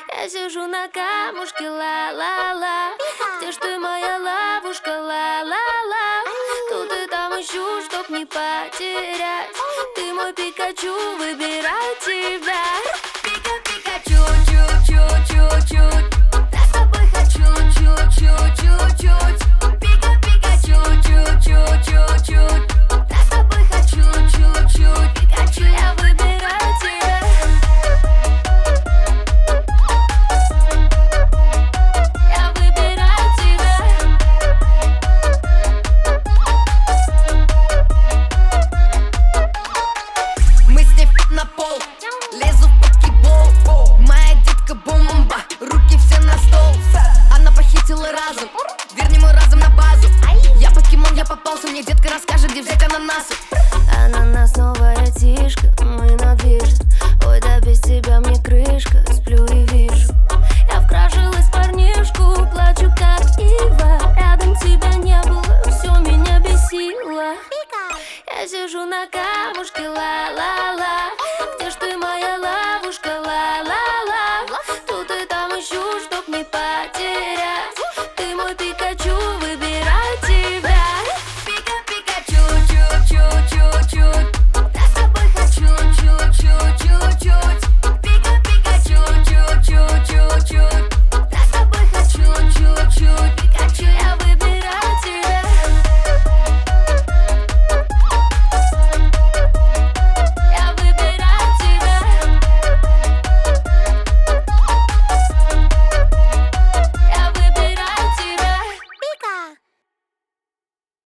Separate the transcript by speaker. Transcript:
Speaker 1: Я сижу на камушке, ла-ла-ла. Где ж ты, моя ловушка, ла-ла-ла? Тут и там ищу, чтоб не потерять. Ты мой Пикачу, выбираю тебя.